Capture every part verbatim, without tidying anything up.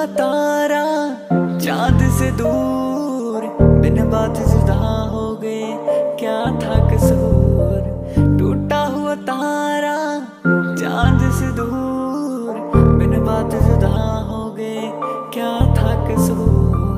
तारा चांद से दूर, बिन बात जुदा हो गए, क्या था कसूर। टूटा हुआ तारा चांद से दूर, बिन बात जुदा हो गए, क्या था कसूर।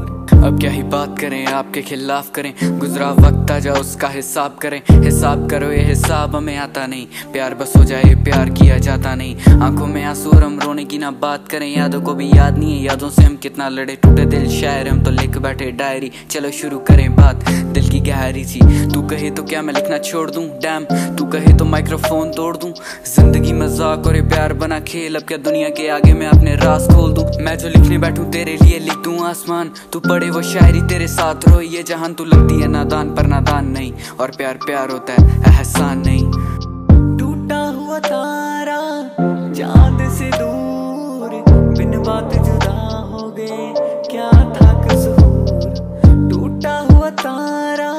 अब क्या ही बात करें, आपके खिलाफ करें, गुजरा वक्त आ जाओ उसका हिसाब करें। हिसाब करो ये हिसाब हमें आता नहीं, प्यार बस हो जाए प्यार किया जाता नहीं। आंखों में आंसू और हम रोने की ना बात करें, यादों को भी याद नहीं है, यादों से हम कितना लड़े, टूटे दिल शायर हम तो लिख बैठे डायरी। चलो शुरू करें बात दिल की गहरी सी, तू कहे तो क्या मैं लिखना छोड़ दूं, डैम तू कहे तो माइक्रोफोन तोड़ दूं। जिंदगी मजाक और ये प्यार बना खेल, अब क्या दुनिया के आगे मैं अपने राज खोल दूं। मैं जो लिखने बैठूं तेरे लिए लिख दूं आसमान, तू पढ़े वो शायरी तेरे साथ रो ये जहान। तू लगती है नादान पर नादान नहीं, और प्यार प्यार होता है एहसान नहीं। टूटा हुआ तारा चांद से दूर, बिन बात जुदा हो गए, क्या था कसूर। टूटा हुआ तारा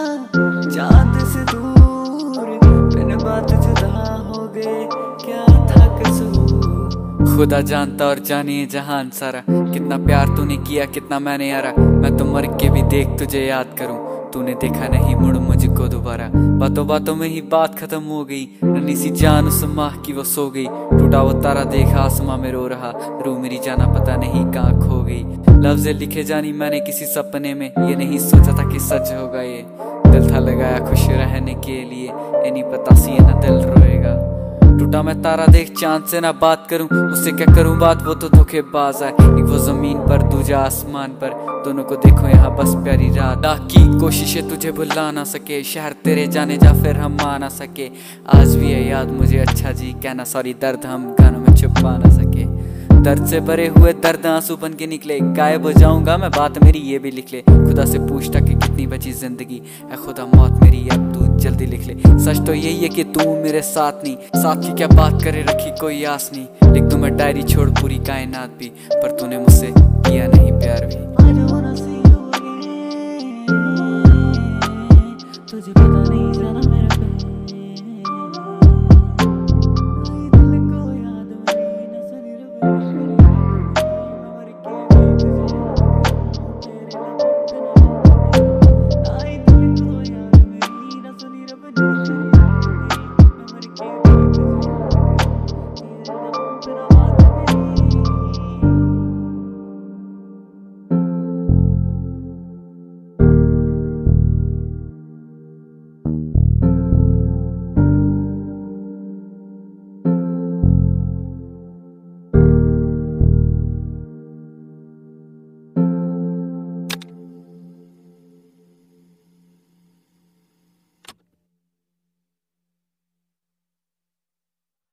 चांद से दूर, बिन बात जुदा हो गए, क्या था कसूर। खुदा जानता और जानिए जहान सारा, कितना प्यार तूने किया कितना मैंने यारा। मैं तो मर के भी देख तुझे याद करूं, तूने देखा नहीं मुड़ मुझको दोबारा। बातों बातों में ही बात खत्म हो गई, नन्ही सी जान उस माह की वो सो गई। टूटा वो तारा देखा आसमां में रो रहा, रू मेरी जाना पता नहीं कहाँ खो गई। लफ्ज़ लिखे जानी मैंने किसी सपने में, ये नहीं सोचा था कि सच होगा ये। दिल था लगाया खुश रहने के लिए, ये नहीं पता सी ना दिल रोएगा। टूटा मैं तारा देख चांद से ना बात करूं, उससे क्या करूं बात वो तो धोखेबाज है। एक वो जमीन पर दूजा आसमान पर, दोनों को देखो यहाँ बस प्यारी रात। की कोशिशें तुझे भुला ना सके, शहर तेरे जाने जा फिर हम आ ना सके। आज भी है याद मुझे अच्छा जी कहना सॉरी, दर्द हम गानों में छुपा ना सके। दर्द से भरे हुए दर्द आंसू बन के निकले, गायब हो जाऊंगा मैं बात मेरी ये भी लिख ले। खुदा से पूछता कि कितनी बची जिंदगी, है खुदा मौत मेरी अब तू जल्दी लिख ले। सच तो यही है कि तू मेरे साथ नहीं, साथ की क्या बात करे रखी कोई आस नहीं। लिख दूं मैं डायरी छोड़ पूरी कायनात भी, पर तूने मुझसे किया नहीं प्यार भी। तुझे पता नहीं जाना